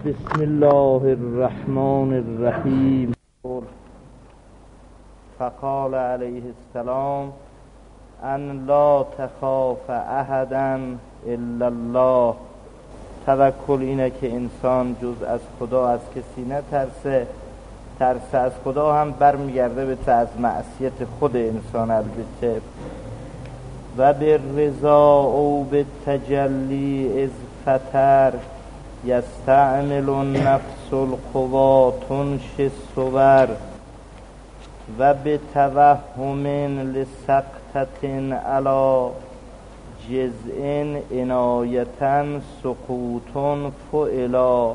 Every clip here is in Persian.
بسم الله الرحمن الرحیم. فقال علیه السلام ان لا تخاف احدا الا الله. توکل اینه که انسان جز از خدا از کسی نترسه. ترس از خدا هم برمیگرده به از معصیت خود انسان البته. و به رضا او به تجلی از فتر یستعمل النفس القوا تنشی الصور و به توهم لسقطة علی جزء عنایتا سقوط فعلا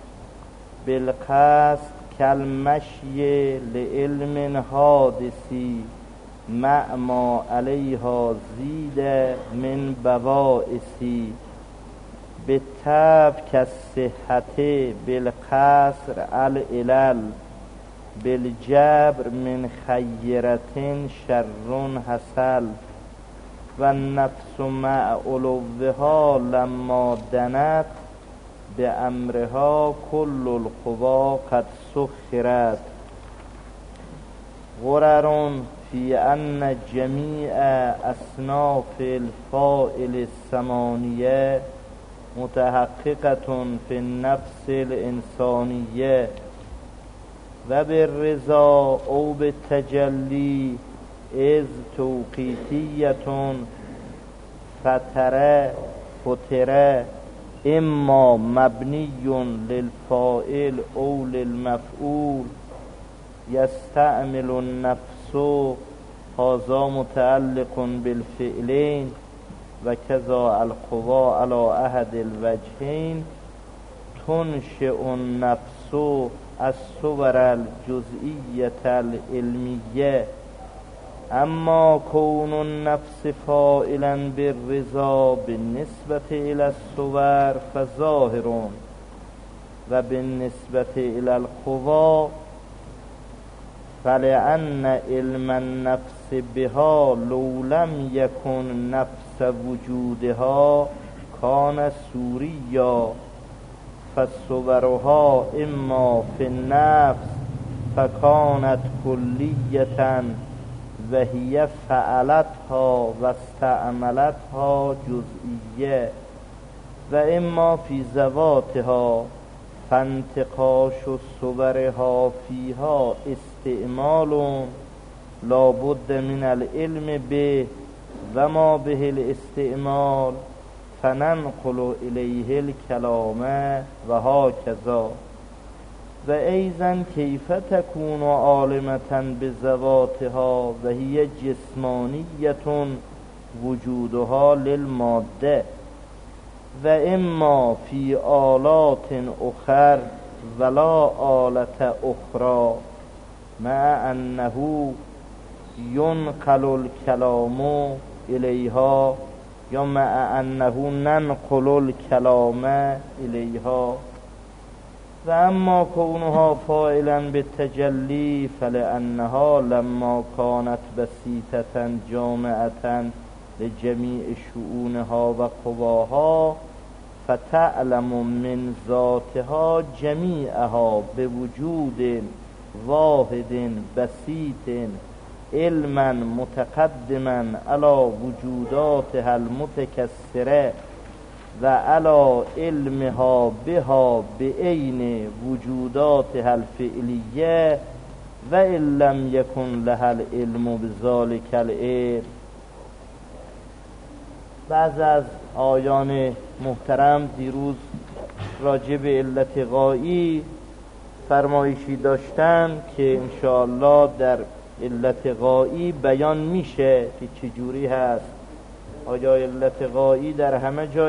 بالقصد کالمشی لعلم حادثی مع ما علیها زید من بوائسی بالطبع کالصحة بالقصر العلل بالجبر من خیرة شر حصل و النفس مع علوها لما دنت به امرها کل القوا قد سخرت غرر فی ان جمیع اصناف الفاعل الثمانیه متحققة فی النفس الانسانیه و بالرضا او بالتجلی از توقیفیة فتره اما مبنی للفاعل او للمفعول یستعمل النفس هذا متعلق بالفعلین و کذا القوا على احد الوجهین تنشئ النفس الصور الجزئیة العلمیه اما کون النفس فاعلا بالرضا بالنسبة الى الصور فظاهر و بالنسبة الى القوا فلأن علم النفس بها لو لم يكن نفس وجودها كان سوريا فصورها اما في النفس فكانت كلية وهي فعلتها واستعملتها جزئية و اما في ذواتها فانتقاش صورها فيها استعمال لا بد من العلم به و ما به الاستعمال فننقل الیه الکلام و هکذا و ایضا کیف تکون عالمة بذواتها و هی جسمانیة وجودها للماده و اما فی آلات اخر ولا آلة اخرى مع انه ینقل الکلام الیها یا مع انه ننقل الکلام الیها و اما کونها فاعلا بالتجلی فلانها لما كانت بسيطة جامعة لجمیع شؤونها و قواها فتعلم من ذاتها جمیعها بوجود واحد بسيط علما متقدما على وجوداتها المتكسره و علی علمها بها بعین وجوداتها الفعلیه و ان لم یکن لها العلم بذلک العلم. بعض از آیان محترم دیروز راجع به علت غایی فرمایشی داشتن که انشاءالله در علت غایی بیان میشه که چجوری هست. آیا علت غایی در همه جا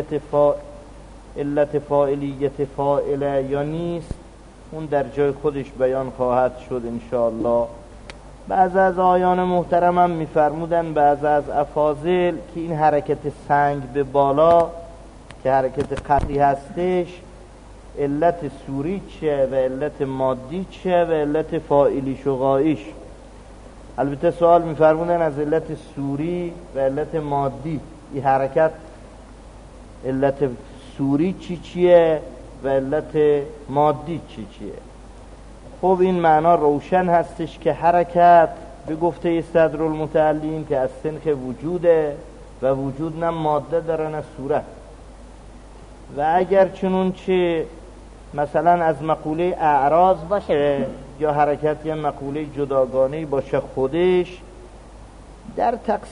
علت فاعلیت فاعله یا نیست؟ اون در جای خودش بیان خواهد شد انشاءالله. بعض از آیان محترم هم میفرمودن بعض از افاضل که این حرکت سنگ به بالا که حرکت قطعی هستش علت سوری چه و علت مادی چه و علت فاعلیش و غاییش. البته سوال میفرمودن از علت سوری و علت مادی این حرکت علت سوری چیه و علت مادی چیه. خب این معنا روشن هستش که حرکت به گفته صدرالمتعلیم که از سنخ وجوده و وجود نه ماده داره نه صورت، و اگر چنون چه مثلا از مقوله اعراض باشه یا حرکت یا مقوله جداگانه‌ای باشه خودش، در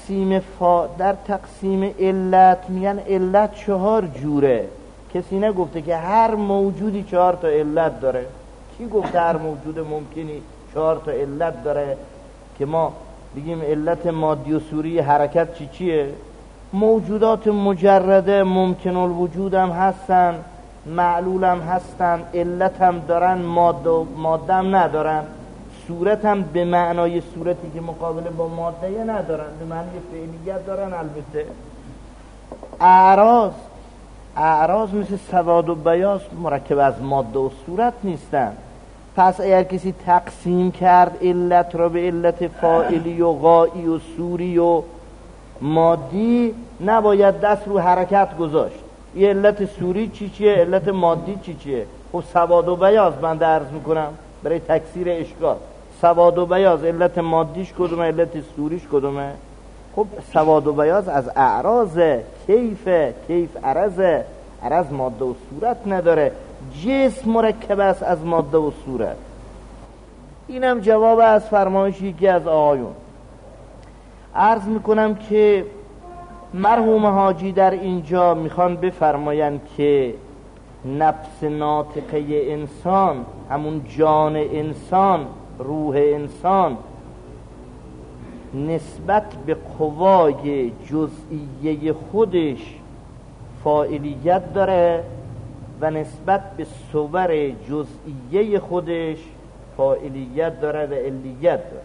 تقسیم علت میگن علت 4 جوره. کسی نگفته که هر موجودی 4 تا علت داره. کی گفته هر موجود ممکنی 4 تا علت داره که ما بگیم علت مادی و صوری حرکت چیه؟ موجودات مجرده ممکن الوجود هم هستن، معلول هم هستن، علت هم دارن، ماده هم ندارن، صورت هم به معنای صورتی که مقابله با ماده ندارن، به معنی فعلیت دارن. البته اعراض مثل سواد و بیاض مرکب از ماده و صورت نیستن. پس اگر کسی تقسیم کرد علت را به علت فاعلی و غایی و صوری و مادی، نباید دست رو حرکت گذاشت. یه علت صوری چیه؟ علت مادی چیه؟ خب سواد و بیاض بنده عرض میکنم برای تکثیر اشکال، سواد و بیاض علت مادیش کدومه؟ علت صوریش کدومه؟ خب سواد و بیاض از اعراض. کیف عرض ماده و صورت نداره، جسم مرکب است از ماده و صورت. اینم جواب از فرمایشی که از آقایون. عرض میکنم که مرحوم حاجی در اینجا میخوان بفرمایند که نفس ناطقه انسان، همون جان انسان، روح انسان، نسبت به قوای جزئیه خودش فاعلیت داره و نسبت به صور جزئیه خودش فاعلیت داره و علیت داره.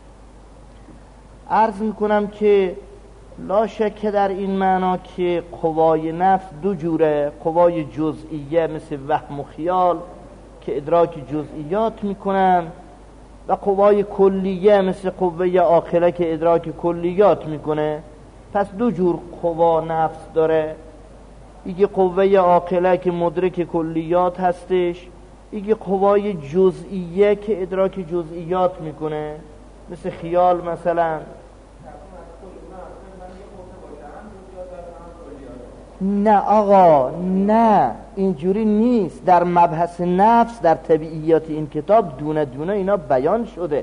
عرض میکنم که لا شک در این معنا که قوای نفس 2 جوره. قوای جزئیه مثل وهم و خیال که ادراک جزئیات میکنن، و قوای کلیه مثل قوه عاقله که ادراک کلیات میکنه. پس 2 جور قوا نفس داره. یکی قوه عاقله که مدرک کلیات هستش، یکی قوای جزئیه که ادراک جزئیات میکنه مثل خیال مثلا. نه آقا، نه اینجوری نیست. در مبحث نفس در طبیعیات این کتاب دونه دونه اینا بیان شده.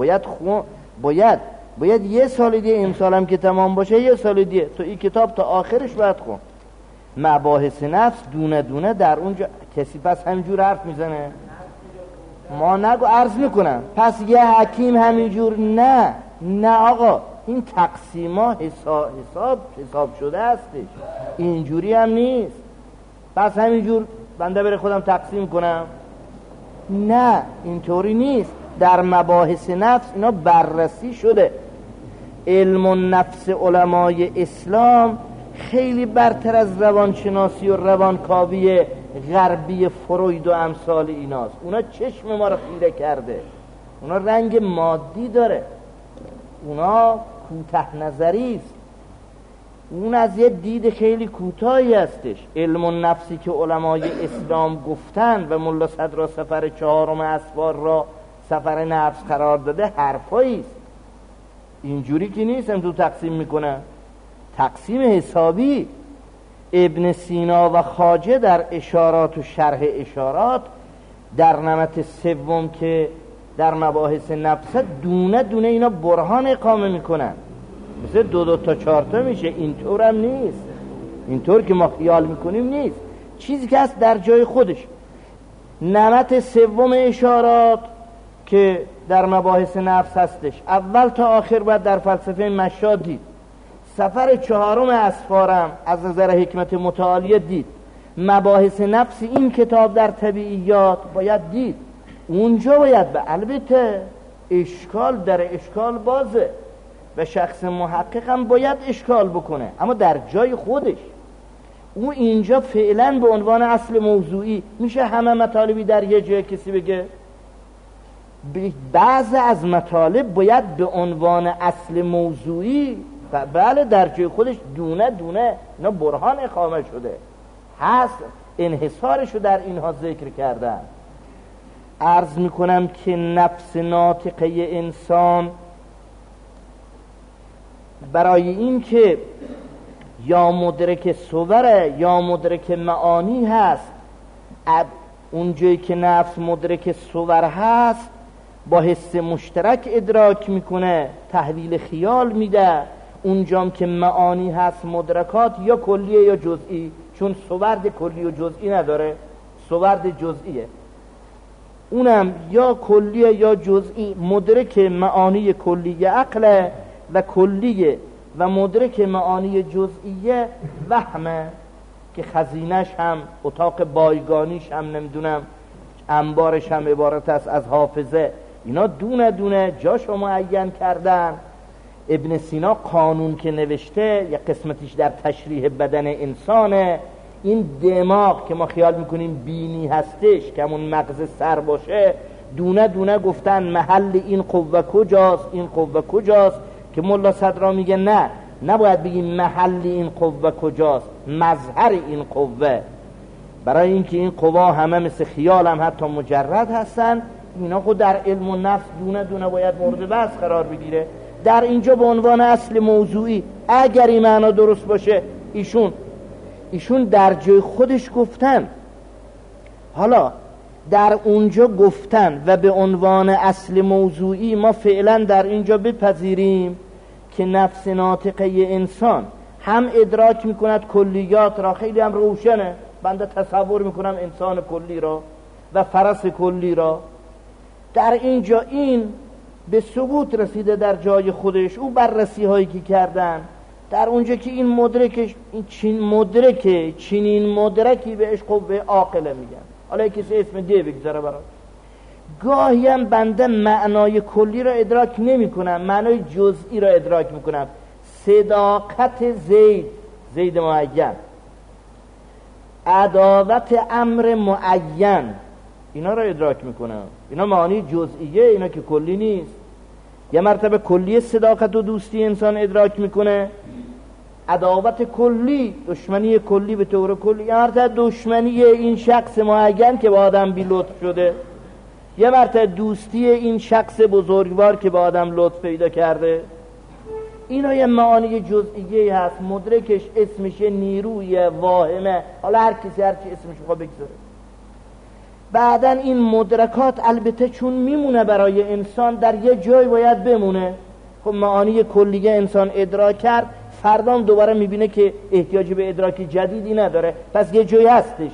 باید یه سال دیگه، امسال هم که تمام باشه یه سال دیگه تو این کتاب تا آخرش باید خون. مباحث نفس دونه دونه در اونجا. کسی پس همینجور حرف میزنه؟ ما نگو، عرض میکنم پس یه حکیم همینجور. نه آقا، این تقسیما حساب شده هستش، اینجوری هم نیست. پس همینجور بنده بره خودم تقسیم کنم؟ نه اینطوری نیست. در مباحث نفس اینا بررسی شده. علم النفس علمای اسلام خیلی برتر از روانشناسی و روانکاوی غربی فروید و امثال ایناست. اونا چشم ما رو خیره کرده، اونا رنگ مادی داره، اونا کوته نظری است، اون از یه دید خیلی کوتاهی هستش. علم النفسی که علمای اسلام گفتن و ملا صدرا سفر 4 اسفار را سفر نفس قرار داده حرفایی است. اینجوری که نیست هم تو تقسیم میکنه، تقسیم حسابی. ابن سینا و خواجه در اشارات و شرح اشارات در نمط 3 که در مباحث نفس دونه دونه اینا برهان اقامه میکنن، مثل 2 تا 4 تا میشه. اینطور هم نیست، اینطور که ما خیال میکنیم نیست. چیزی که هست در جای خودش. نمط 3 اشارات که در مباحث نفس هستش اول تا آخر باید در فلسفه مشاد دید. سفر 4 اسفارم از نظر حکمت متعالیه دید. مباحث نفس این کتاب در طبیعیات باید دید. اونجا باید به البته اشکال در اشکال بازه و شخص محقق هم باید اشکال بکنه، اما در جای خودش. او اینجا فعلا به عنوان اصل موضوعی میشه همه مطالبی در یه جای کسی بگه؟ بعض از مطالب باید به عنوان اصل موضوعی بله در جای خودش دونه دونه اینا برهان اقامه شده هست. انحصارش رو در اینها ذکر کردن. عرض میکنم که نفس ناطقه انسان برای این که یا مدرک صوره یا مدرک معانی هست، اونجایی که نفس مدرک صور هست با حس مشترک ادراک میکنه، تحویل خیال میده. اونجام که معانی هست مدرکات یا کلیه یا جزئی، چون صورد کلی و جزئی نداره، صورد جزئیه، اونم یا کلیه یا جزئی. مدرک معانی کلیه عقله و کلیه و مدرک معانی جزئیه وهمه که خزینش هم اتاق بایگانیش هم نمیدونم انبارش هم عبارت است از حافظه. اینا دونه دونه جاشو معین کردن. ابن سینا قانون که نوشته یک قسمتیش در تشریح بدن انسانه، این دماغ که ما خیال میکنیم بینی هستش که همون مغز سر باشه، دونه دونه گفتن محل این قوه کجاست، این قوه کجاست، که ملا صدرا میگه نه، نباید بگیم محل این قوه کجاست، مظهر این قوه، برای اینکه این قوا همه مثل خیال هم حتی مجرد هستن. اینا خود در علم و نفس دونه دونه باید مورد بحث قرار بگیره. در اینجا به عنوان اصل موضوعی اگر این معنا درست باشه، ایشون در جای خودش گفتن، حالا در اونجا گفتن و به عنوان اصل موضوعی ما فعلا در اینجا بپذیریم که نفس ناطقه انسان هم ادراک میکند کلیات را، خیلی هم روشنه، بنده تصور میکنم انسان کلی را و فرس کلی را. در اینجا این به ثبوت رسیده در جای خودش، او بررسی هایی که کردن در اونجا که این مدرکش، این چنین مدرکی بهش قوه عاقله میگن. حالا کسی اسم دیگه بگذاره برای گاهی هم بنده معنای کلی را ادراک نمی کنم، معنای جزئی را ادراک میکنم. صداقت زید معین، عداوت امر معین، اینا را ادراک میکنم. اینا معانی جزئیه، اینا که کلی نیست. یه مرتبه کلی صداقت و دوستی انسان ادراک میکنه، عداوت کلی، دشمنی کلی به طور کلی. یه مرتبه دشمنی این شخص معین که با آدم بی لطف شده، یه مرتبه دوستی این شخص بزرگوار که با آدم لطف پیدا کرده. اینا یه معانی جزئیه هست، مدرکش اسمش نیروی واهمه، حالا هر کسی هر چی اسمش بخواد بگذاره. بعدن این مدرکات البته چون میمونه برای انسان، در یه جای باید بمونه. خب معانی کلیه انسان ادراک کرد، فردام دوباره میبینه که احتیاجی به ادراک جدیدی نداره، پس یه جای هستش.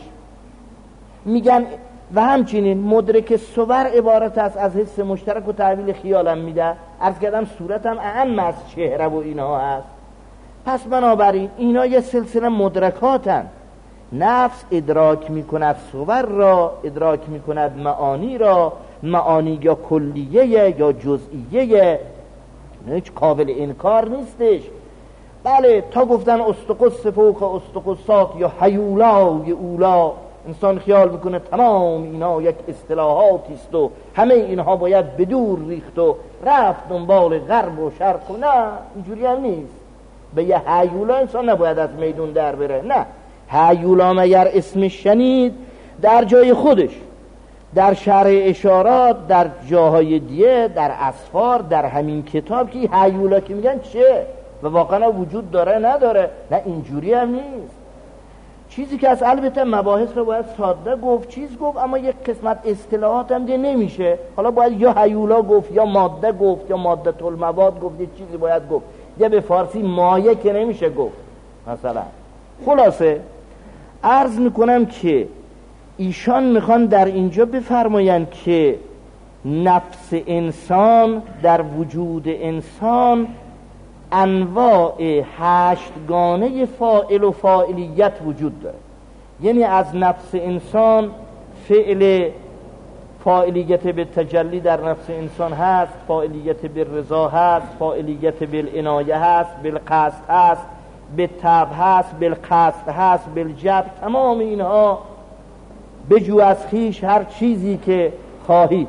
میگن و همچنین مدرک صور عبارت است از حس مشترک و تحویل خیالم میده. عرض کردم صورتم اهم از چهره و اینها هست. پس بنابراین اینا یه سلسله مدرکاتن. نفس ادراک میکند صور را، ادراک میکند معانی را، معانی یا کلیه یا جزئیه، هیچ قابل انکار نیستش. بله، تا گفتن استقص فوق استقصات یا حیولای اولا، انسان خیال میکنه تمام اینا یک اصطلاحاتی است و همه اینها باید بدور ریخت و رفت دنبال غرب و شرق و نه، اینجوری هم نیست. به یه حیولا انسان نباید از میدون در بره، نه. حیولا مگر اسمش شنید در جای خودش، در شرح اشارات، در جاهای دیگه، در اسفار، در همین کتاب که حیولا که میگن چه و واقعا وجود داره نداره، نه اینجوری هم نیست. چیزی که از البته مباحث رو باید ساده گفت، چیز گفت، اما یک قسمت اصطلاحات هم دیگه نمیشه. حالا باید یا حیولا گفت یا ماده گفت یا ماده المواد گفت، یه چیزی باید گفت. یا به فارسی مایه که نمیشه گفت مثلا. خلاصه عرض میکنم که ایشان میخوان در اینجا بفرمایند که نفس انسان در وجود انسان انواع 8 گانه فاعل و فاعلیت وجود داره. یعنی از نفس انسان فعل، فاعلیت به تجلی در نفس انسان هست، فاعلیت به رضا هست، فاعلیت بالعنایه هست، بالقصد هست، بالطبع هست، بالقصد هست، بالجبر. تمام اینها بجو از خیش هر چیزی که خواهید.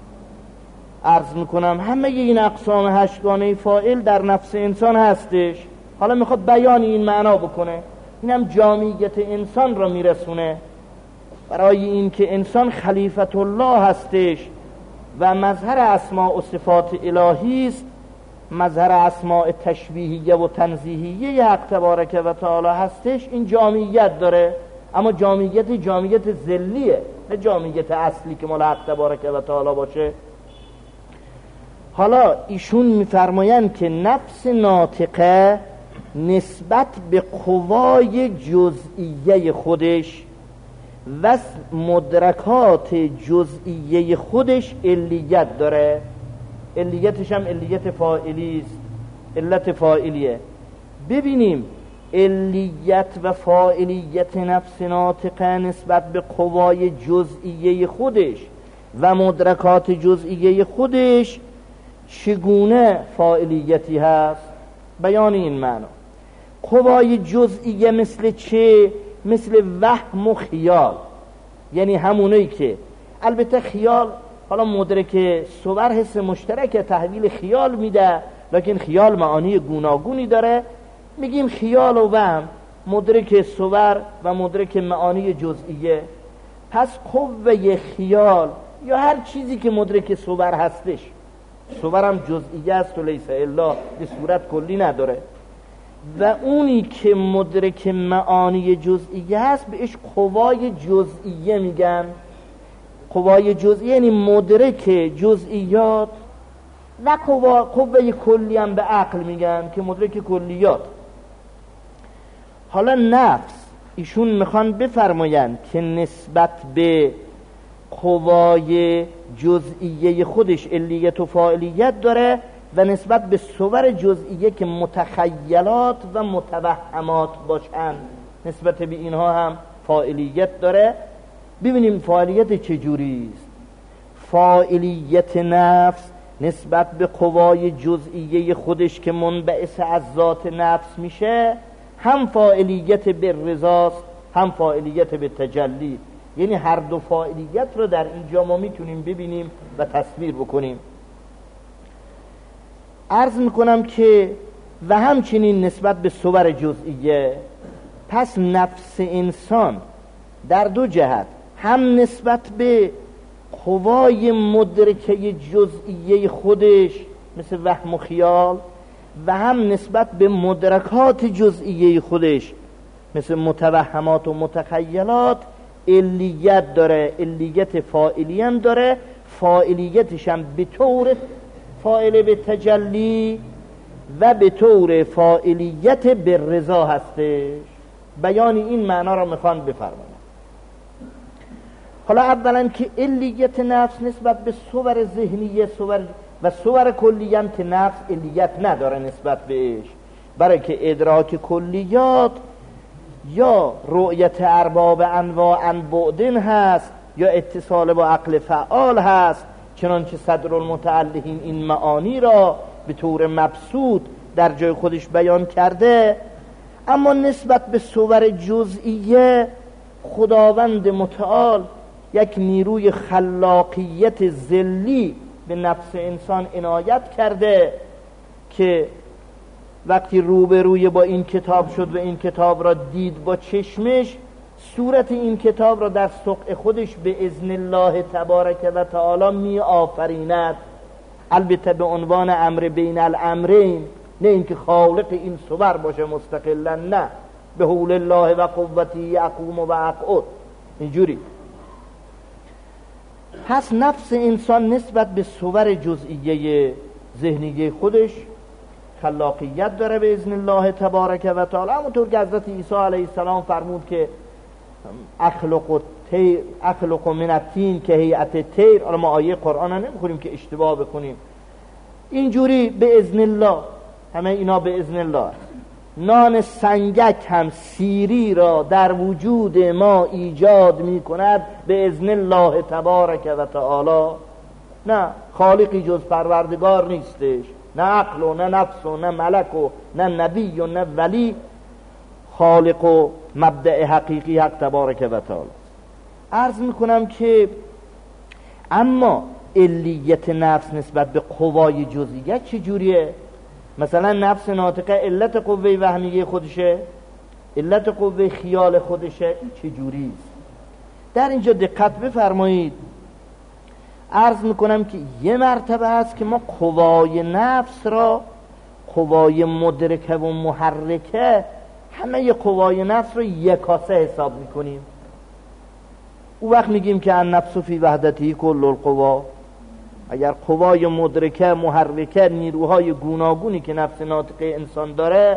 عرض میکنم همه این اقسام 8 گانه فاعل در نفس انسان هستش. حالا میخواد بیان این معنا بکنه، اینم جامعیت انسان را میرسونه. برای این که انسان خلیفت الله هستش و مظهر اسماء و صفات الهی است، مظهر اسماء تشبیهیه و تنزیهیه حق تبارک و تعالی هستش، این جامعیت داره، اما جامعیت ذلیه، نه جامعیت اصلی که مال حق تبارک و تعالی باشه. حالا ایشون میفرمایند که نفس ناطقه نسبت به قوای جزئیه خودش و مدرکات جزئیه خودش علیت داره. علیتش هم علیت فاعلی است، علت فاعلیه. ببینیم علیت و فاعلیت نفس ناطقه نسبت به قوای جزئیه خودش و مدرکات جزئیه خودش چگونه فاعلیتی هست. بیان این معنا: قوای جزئیه مثل چه؟ مثل وهم و خیال، یعنی همونایی که البته خیال حالا مدرک صور حس مشترک تحویل خیال میده، لکن خیال معانی گوناگونی داره. میگیم خیال و وهم مدرک صور و مدرک معانی جزئیه. پس قوه خیال یا هر چیزی که مدرک صور هستش، صور هم جزئیه است و لیس الا، به صورت کلی نداره، و اونی که مدرک معانی جزئیه هست بهش قوای جزئیه میگن. قوای جزئیه یعنی مدرک جزئیات، و قوه کلی هم به عقل میگن که مدرک کلیات. حالا نفس ایشون میخوان بفرمایند که نسبت به قوای جزئیه خودش علیت و فاعلیت داره و نسبت به صور جزئیه که متخیلات و متوهمات باشن نسبت به اینها هم فاعلیت داره. ببینیم فاعلیت چجوری است. فاعلیت نفس نسبت به قوای جزئیه خودش که منبعث از ذات نفس میشه، هم فاعلیت به رضاست هم فاعلیت به تجلی، یعنی هر دو فاعلیت رو در اینجا ما میتونیم ببینیم و تصویر بکنیم. عرض میکنم که و همچنین نسبت به صور جزئیه. پس نفس انسان در دو جهت، هم نسبت به قوای مدرکه جزئیه خودش مثل وهم و خیال، و هم نسبت به مدرکات جزئیه خودش مثل متوهمات و متخیلات علیت داره. علیت فاعلی هم داره، فاعلیتش هم به طور فاعل به تجلی و به طور فاعلیت به رضا هستش. بیان این معنا را میخوان بفرمایند. حالا اولا که علیت نفس نسبت به صور ذهنیه و صور کلیت نفس علیت نداره نسبت بهش، برای که ادراک کلیات یا رؤیت ارباب انواع بعدن هست یا اتصال با عقل فعال هست، چنانچه صدر المتعلقین این معانی را به طور مبسوط در جای خودش بیان کرده. اما نسبت به صور جزئیه خداوند متعال یک نیروی خلاقیت ذلی به نفس انسان عنایت کرده که وقتی روبروی با این کتاب شد و این کتاب را دید با چشمش، صورت این کتاب را در سقع خودش به اذن الله تبارک و تعالی می آفریند، البته به عنوان امر بین الامرین، نه اینکه خالق این صور باشه مستقلا، نه، به حول الله و قوتی اقوم و اقعد، اینجوری. پس نفس انسان نسبت به صور جزئیه ذهنیه خودش خلاقیت داره به اذن الله تبارک و تعالی. همونطور که حضرت عیسی علیه السلام فرمود که اخلق من الطین که هیئت طیر. حالا ما آیه قرآن ها نمیخونیم که اشتباه بکنیم، اینجوری به اذن الله، همه اینا به اذن الله. نان سنگک هم سیری را در وجود ما ایجاد می کند به اذن الله تبارک و تعالی. نه خالقی جز پروردگار نیستش، نه عقل و نه نفس و نه ملک و نه نبی و نه ولی، خالق و مبدأ حقیقی حق تبارک و تعالی. عرض میکنم که اما علیت نفس نسبت به قوای جزئیه چجوریه؟ مثلا نفس ناطقه علت قوه وهمیه خودشه، علت قوه خیال خودشه، این چجوریست؟ در اینجا دقت بفرمایید، عرض میکنم که یه مرتبه هست که ما قوای نفس را، قوای مدرکه و محرکه، همه ی قوای نفس رو یکاسه حساب میکنیم. او وقت میگیم که النفس فی وحدتی کل القوا. اگر قوای مدرکه محرکه، نیروهای گوناگونی که نفس ناطقه انسان داره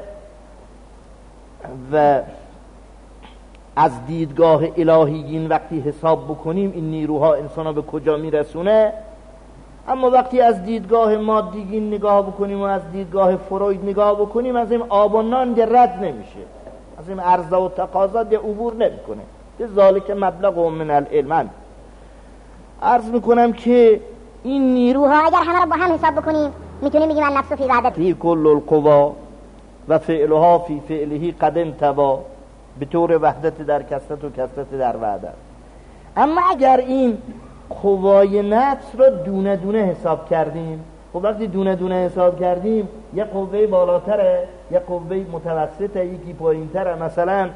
و از دیدگاه الهیین وقتی حساب بکنیم این نیروها انسان به کجا میرسونه، اما وقتی از دیدگاه مادیگین نگاه بکنیم و از دیدگاه فروید نگاه بکنیم، از این آب و نان رد نمیشه، از این عرضه و تقاضا عبور نمیکنه. به ذالک مبلغ من العلم. عرض میکنم که این نیروها اگر همه رو با هم حساب بکنیم میتونیم بگیم النفس فی وحدتی کل القوا و فعلها فی فعله قد انتوا، به طور وحدت در کثرت و کثرت در وحدت. اما اگر این قوای نفس رو دونه دونه حساب کردیم، خب وقتی دونه دونه حساب کردیم یه قوه بالاتره، یه قوه متوسطه، یکی پایینتره. مثلا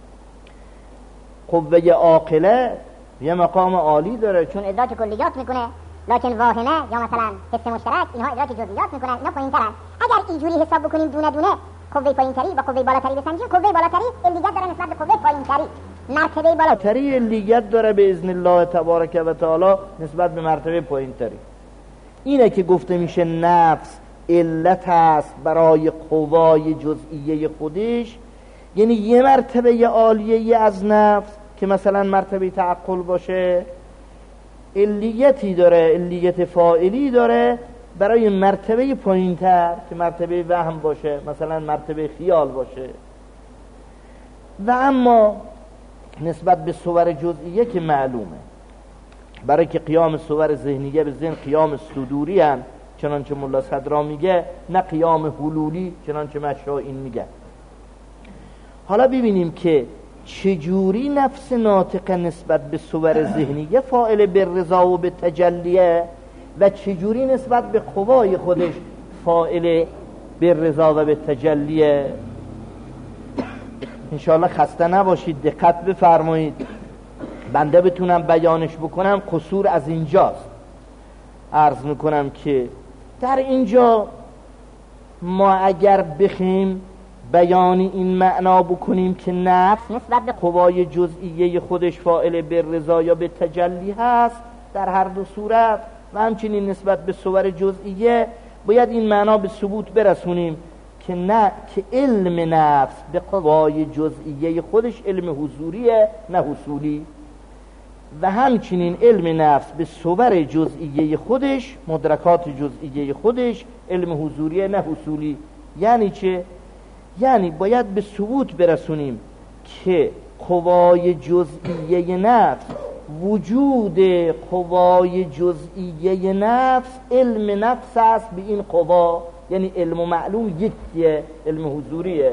قوه عاقله یه مقام عالی داره چون ادراک کلیات میکنه، لکن واهمه یا مثلا حس مشترک اینها ادراک جزئیات میکنن، اینا پایینترن. اگر اینجوری حساب بکنیم دونه دونه، قوه پایینتری و قوه بالاتری بسنجیم، قوه بالاتری علیت داره نسبت به قوه پایینتری، مرتبه بالاتری علیت داره به اذن الله تبارک و تعالی نسبت به مرتبه پایینتری. اینه که گفته میشه نفس علت است برای قوای جزئیه خودش، یعنی یه مرتبه عالیه از نفس که مثلا مرتبه تعقل باشه علیتی داره، علیت فاعلی داره برای مرتبه پایینتر که مرتبه وهم باشه، مثلا مرتبه خیال باشه. و اما نسبت به صور جزئیه که معلومه، برای که قیام صور ذهنیه به ذهن قیام صدوری هم چنانچه ملا صدرا میگه، نه قیام حلولی چنانچه مشائین میگه. حالا ببینیم که چجوری نفس ناطقه نسبت به صور ذهنیه فاعل به رضا و به تجلیه و چجوری نسبت به قوای خودش فاعل به رضا و به تجلیه. انشاءالله خسته نباشید، دقت بفرمایید، بنده بتونم بیانش بکنم. قصور از اینجاست. عرض میکنم که در اینجا ما اگر بخیم بیانی این معنا بکنیم که نفس نسبت به قوای جزئیه خودش فاعل به رضا یا به تجلی هست در هر دو صورت، و همچنین نسبت به صور جزئیه، باید این معنا به ثبوت برسونیم که نه، که علم نفس به قوای جزئیه خودش علم حضوریه نه حصولی، و همچنین علم نفس به صور جزئیه خودش، مدرکات جزئیه خودش علم حضوریه نه حصولی. یعنی چه؟ یعنی باید به ثبوت برسونیم که قوای جزئیه نفس، وجود قوای جزئیه نفس علم نفس است به این قوا، یعنی علم معلوم یکیه، علم حضوریه.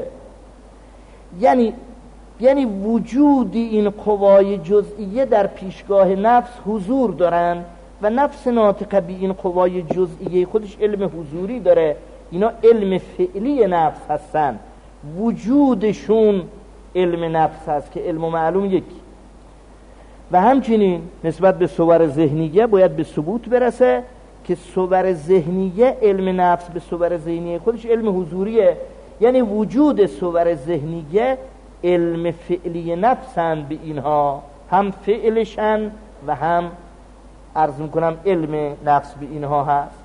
یعنی وجود این قوای جزئیه در پیشگاه نفس حضور دارن و نفس ناطقه به این قوای جزئیه خودش علم حضوری داره. اینا علم فعلی نفس هستن، وجودشون علم نفس هست که علم معلوم یکی. و همچنین نسبت به صور ذهنیه باید به ثبوت برسه که صور ذهنیه علم نفس به صور ذهنیه خودش علم حضوریه، یعنی وجود صور ذهنیه علم فعلی نفسن به اینها، هم فعلشن و هم عرض میکنم علم نفس به اینها هست.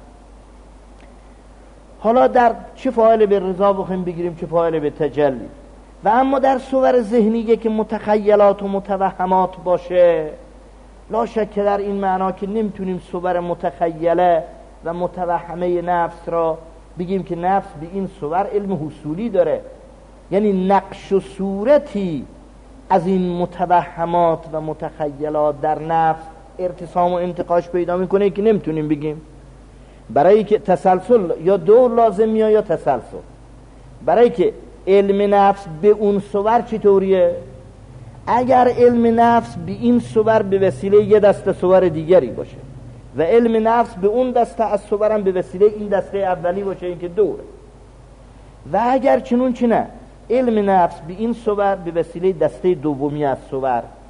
حالا در چه فاعل به رضا بخوایم بگیریم، چه فاعل به تجلی. و اما در صور ذهنیه که متخیلات و متوهمات باشه، لا شک در این معنا که نمیتونیم صور متخیله و متوهمه نفس را بگیم که نفس به این صور علم حصولی داره، یعنی نقش و صورتی از این متوهمات و متخیلات در نفس ارتسام و انتقاش پیدا میکنه که نمیتونیم بگیم. برای که تسلسل یا دور لازم یا تسلسل، برای که علم نفس به اون صور چطوریه؟ اگر علم نفس به این صور به وسیله یه دسته صور دیگری باشه و علم نفس به اون دسته از صورم به وسیله این دسته اولی باشه، این که دوره. و اگر چنون چه نه، علم نفس به این صور به وسیله دسته دومی از صور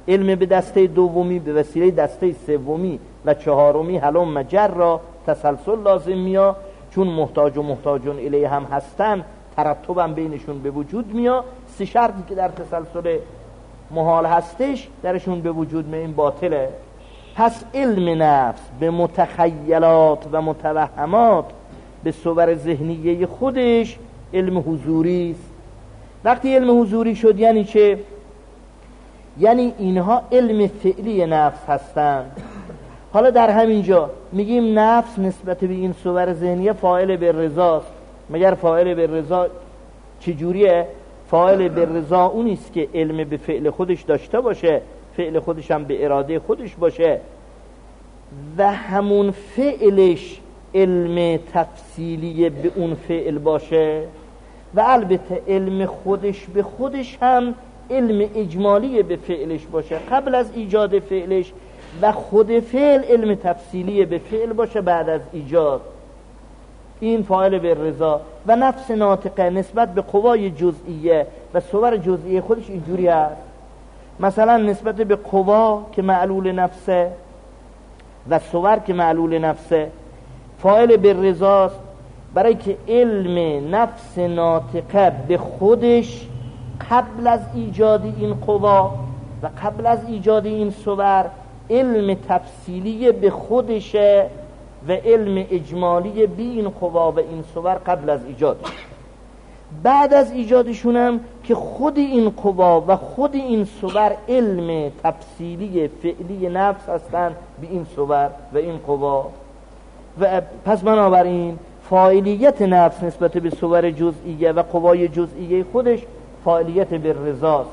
علم به دسته دومی به وسیله دسته سومی و چهارمی هلم مجر را تسلسل لازم میاد، چون محتاج و محتاجون الیه هم هستن ترتبم بینشون به وجود میاد. سه شرطی که در تسلسل محال هستش درشون به وجود میاد، این باطله. پس علم نفس به متخیلات و متوهمات به صور ذهنیه خودش علم حضوری است. وقتی علم حضوری شد یعنی چه؟ یعنی اینها علم فعلی نفس هستند. حالا در همینجا میگیم نفس نسبت به این صور ذهنیه فاعل به رضاست. مگر فاعل به رضا چجوریه؟ فاعل به رضا اونیست که علم به فعل خودش داشته باشه، فعل خودش هم به اراده خودش باشه و همون فعلش علم تفصیلی به اون فعل باشه و البته علم خودش به خودش هم علم اجمالی به فعلش باشه قبل از ایجاد فعلش و خود فعل علم تفصیلی به فعل باشه بعد از ایجاد. این فاعل به رضا. و نفس ناطقه نسبت به قوای جزئیه و صور جزئیه خودش اینجوری هست. مثلا نسبت به قوا که معلول نفسه و صور که معلول نفسه فاعل به رضاست، برای که علم نفس ناطقه به خودش قبل از ایجاد این قوا و قبل از ایجاد این صور علم تفصیلی به خودشه و علم اجمالی به این قوا و این صور قبل از ایجادش. بعد از ایجادشونم که خود این قوا و خود این صور علم تفصیلی فعلی نفس هستن به این صور و این قوا. و پس بنابراین فاعلیت نفس نسبت به صور جزئیه و قوای جزئیه خودش فاعلیت به رضاست.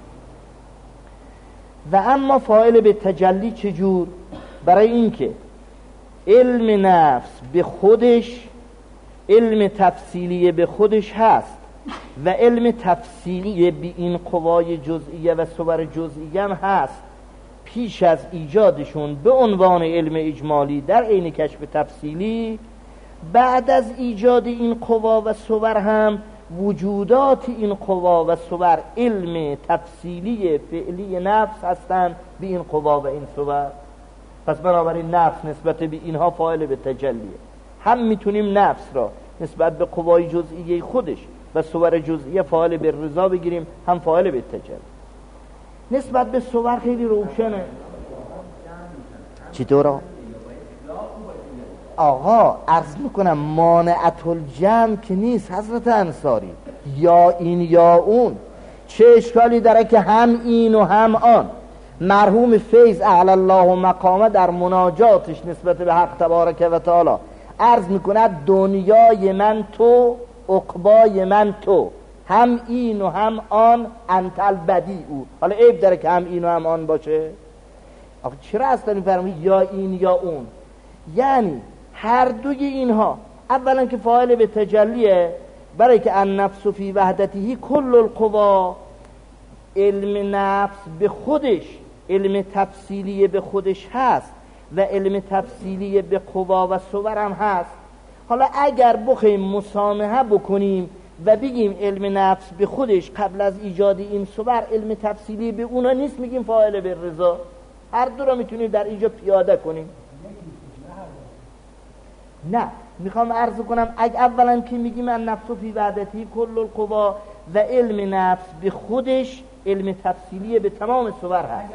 و اما فاعل به تجلی چجور؟ برای اینکه علم نفس به خودش علم تفصیلی به خودش هست و علم تفصیلی به این قوای جزئیه و صور جزئیه هم هست پیش از ایجادشون به عنوان علم اجمالی در عین کشف تفصیلی. بعد از ایجاد این قوا و صور هم وجودات این قوا و صور علم تفصیلی فعلی نفس هستند به این قوا و این صور. پس بنابراین نفس نسبت به اینها فاعل به تجلیه. هم میتونیم نفس را نسبت به قوای جزئیه خودش و صور جزئیه فاعل به رضا بگیریم، هم فاعل به تجلی. نسبت به صور خیلی روشنه. چطور؟ آقا عرض میکنم مانعت الجمع که نیست حضرت انصاری، یا این یا اون. چه اشکالی داره که هم این و هم آن؟ مرحوم فیض اعلی الله مقامه در مناجاتش نسبت به حق تبارک و تعالی عرض میکند دنیای من تو، عقبای من تو، هم این و هم آن، انت البدیع. حالا عیب داره که هم این و هم آن باشه؟ آخه چرا اصلا میفرمایید یا این یا اون؟ یعنی هر دوی اینها اولا که فاعل به تجلیه، برای که النفس فی وحدته کل القوا، علم نفس به خودش علم تفصیلی به خودش هست و علم تفصیلی به قوا و صور هم هست. حالا اگر بخوایم مسامحه بکنیم و بگیم علم نفس به خودش قبل از ایجاد این صور علم تفصیلی به اونا نیست، میگیم فاعل به رضا. هر دو را میتونیم در اینجا پیاده کنیم. نه، میخوام عرض کنم اولا که میگیم النفس فی وحدته کل القوا و علم نفس به خودش علم تفصیلی به تمام صور هست.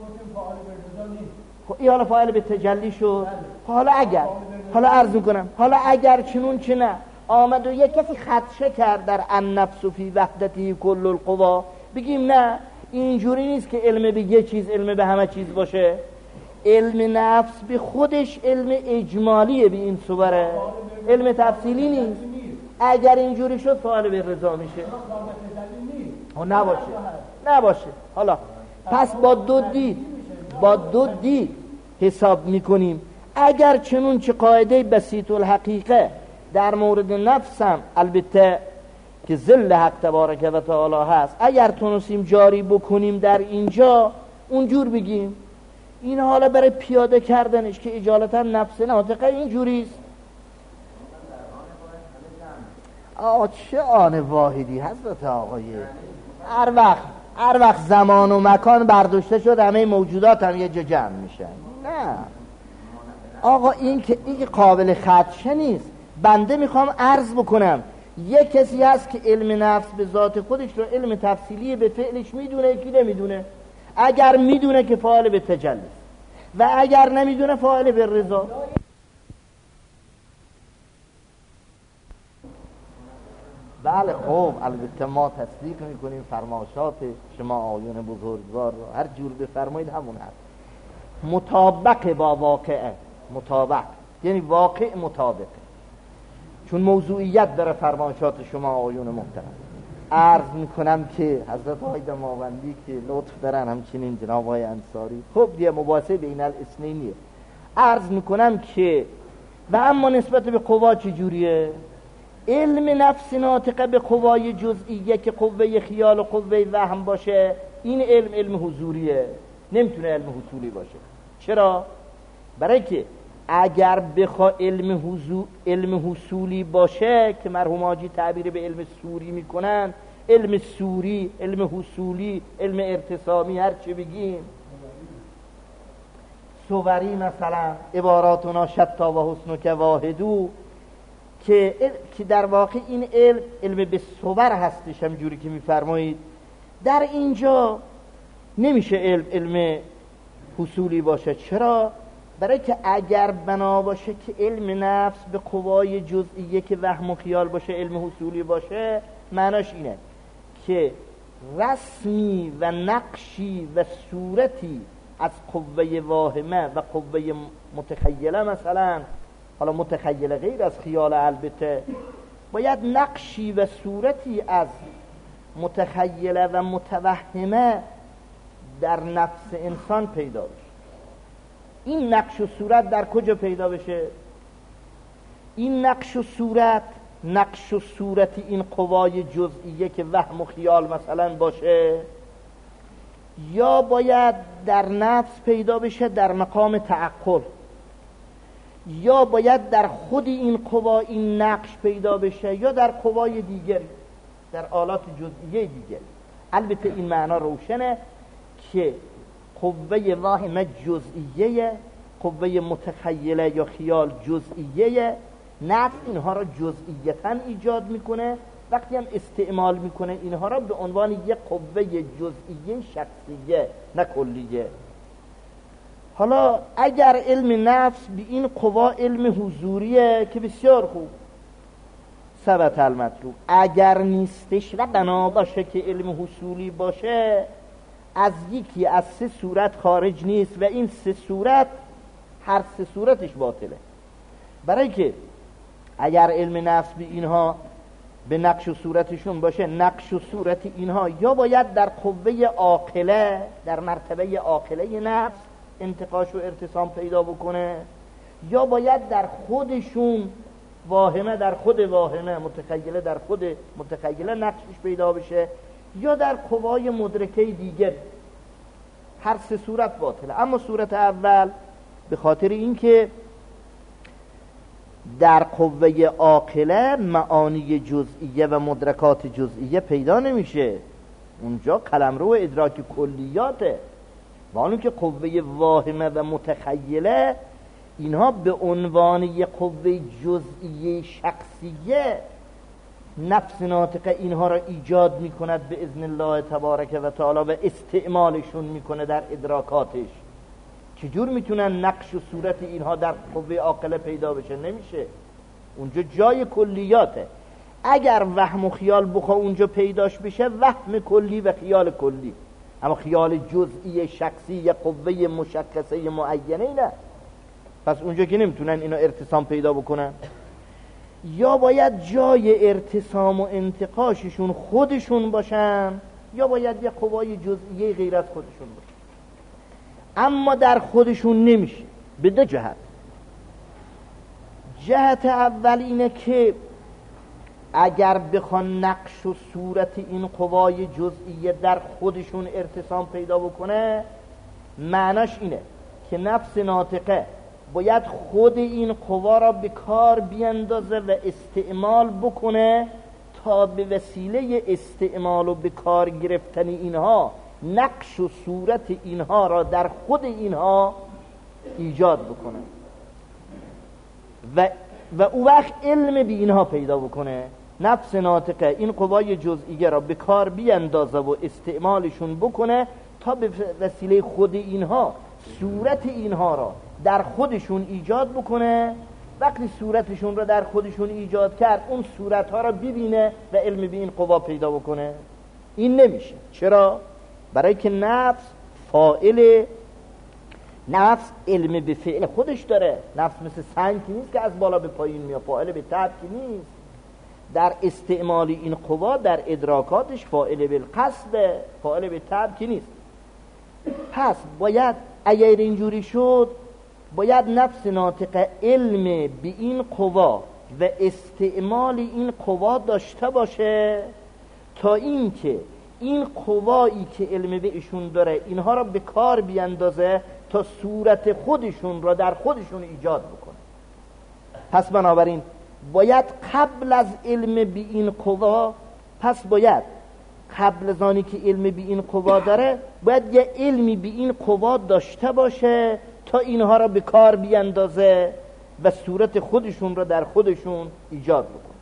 این حالا فاعل به تجلی شد. حالا عرض میکنم حالا اگر چنون چه نه آمد و یک کسی خدشه کرد در النفس فی وحدته کل القوا، بگیم نه اینجوری نیست که علم به یه چیز علم به همه چیز باشه. علم نفس به خودش علم اجمالیه به این صوره، علم تفصیلی نیست. اگر اینجوری شد فاعل به رضا میشه. نباشه. حالا پس با دو دید حساب میکنیم. اگر چنون چه قاعده بسیط الحقیقه در مورد نفسم، البته که ذل حق تبارک و تعالی هست، اگر تونستیم جاری بکنیم در اینجا اونجور بگیم. این حالا برای پیاده کردنش که اجالتا نفس ناطقه اینجوریست. چه آن واحدی حضرت آقای، هر وقت زمان و مکان برداشته شد همه موجودات هم یه جا جمع میشن. نه آقا، این که قابل خدشه نیست. بنده میخوام عرض بکنم یه کسی هست که علم نفس به ذات خودش رو علم تفصیلی به فعلش میدونه، یکی نمیدونه. اگر میدونه که فاعل به تجلی و اگر نمیدونه فاعل به رضا. بله خب، البته ما تصدیق میکنیم فرمایشات شما آیون بزرگوار رو، هر جور بفرمایید همون هست. مطابق با واقعه، مطابق یعنی واقع مطابقه، چون موضوعیت داره فرمایشات شما آیون محترم. عرض میکنم که حضرت آقای دماوندی که لطف دارن، همچنین جناب آقای انصاری، خب دیگه مباحثه بین الاثنینیه. عرض میکنم که و اما نسبت به قوا چجوریه؟ علم نفس ناطقه به قوای جزئیه که قوه خیال و قوه وهم باشه، این علم حضوریه، نمیتونه علم حصولی باشه. چرا؟ برای که اگر بخوا علم حصولی باشه که مرحوم حاجی تعبیر به علم سوری میکنن، علم سوری، علم حصولی، علم ارتسامی، هر چه بگیم، صوری مثلا عباراتنا شتا و حسنک واحدو، که در واقع این علم به صور هستش، همجوری که میفرمایید. در اینجا نمیشه علم حصولی باشه. چرا؟ برای که اگر بنا باشه که علم نفس به قوای جزئیه که وهم و خیال باشه علم حصولی باشه، معناش اینه که رسمی و نقشی و صورتی از قوه واهمه و قوه متخیله، مثلا حالا متخیله غیر از خیال، البته باید نقشی و صورتی از متخیله و متوهمه در نفس انسان پیدا بشه. این نقش و صورت در کجا پیدا بشه؟ این نقش و صورت این قوای جزئیه که وهم و خیال مثلا باشه، یا باید در نفس پیدا بشه در مقام تعقل، یا باید در خود این قوا این نقش پیدا بشه، یا در قوای دیگر، در آلات جزئیه دیگر. البته این معنا روشنه که قوه واهمه جزئیه، قوه متخیله یا خیال جزئیه، نفس اینها را جزئیتاً ایجاد میکنه. وقتی هم استعمال میکنه اینها را به عنوان یک قوه جزئیه شخصیه، نه کلیه. حالا اگر علم نفس به این قوا علم حضوریه که بسیار خوب، ثبت المطلوب. اگر نیستش و بنا باشه که علم حصولی باشه، از یکی از سه صورت خارج نیست و این سه صورت هر سه صورتش باطله. برای که اگر علم نفس به اینها به نقش و صورتشون باشه، نقش و صورت اینها یا باید در قوه عاقله، در مرتبه عاقله نفس انتقاش و ارتسام پیدا بکنه، یا باید در خودشون واهمه، در خود واهمه، متخیله در خود متخیله نقشش پیدا بشه، یا در قوای مدرکه دیگر. هر سه صورت باطله. اما صورت اول به خاطر اینکه در قوه عاقله معانی جزئیه و مدرکات جزئیه پیدا نمیشه، اونجا قلمرو ادراک کلیاته. و اون که قوه واهمه و متخیله اینها به عنوان یک قوه جزئیه شخصیه، نفس ناطقه اینها را ایجاد میکند به اذن الله تبارک و تعالی و استعمالشون میکنه در ادراکاتش. چجور میتونن نقش و صورت اینها در قوه عاقله پیدا بشه؟ نمیشه، اونجا جای کلیاته. اگر وهم و خیال بخوا اونجا پیداش بشه، وهم کلی و خیال کلی، اما خیال جزئی شخصی یا قوه مشخصه معینه نه. پس اونجا که نمیتونن اینا ارتسام پیدا بکنن، یا باید جای ارتسام و انتقاششون خودشون باشن، یا باید یه قوای جزئیه غیر از خودشون باشن. اما در خودشون نمیشه به دو جهت. جهت اول اینه که اگر بخوان نقش و صورت این قوای جزئیه در خودشون ارتسام پیدا بکنه، معناش اینه که نفس ناطقه باید خود این قوا را به کار بیندازه و استعمال بکنه تا به وسیله استعمال و به کار گرفتن اینها نقش و صورت اینها را در خود اینها ایجاد بکنه و او وقت علم به اینها پیدا بکنه. نفس ناطقه این قوای جزئیه را به کار بیندازه و استعمالشون بکنه تا به وسیله خود اینها صورت اینها را در خودشون ایجاد بکنه. وقتی صورتشون را در خودشون ایجاد کرد اون صورتها را ببینه و علم به این قوا پیدا بکنه. این نمیشه. چرا؟ برای که نفس فاعل، نفس علم به فعل خودش داره. نفس مثل سنگ که نیست که از بالا به پایین میاد، فاعل به تبع که نیست. در استعمال این قوا در ادراکاتش فاعل بالقصد، فاعل به تبع که نیست. پس باید اگر اینجوری شد باید نفس ناطقه علم به این قوا و استعمال این قوا داشته باشه تا اینکه این قوایی که علم به ایشون داره اینها را به کار بیندازه تا صورت خودشون را در خودشون ایجاد بکنه. پس بنابراین باید قبل از علم به این قوا، باید قبل از آنی که علم به این قوا داره باید یه علمی به این قوا داشته باشه تا اینها را به کار بیندازه و صورت خودشون را در خودشون ایجاد بکنه.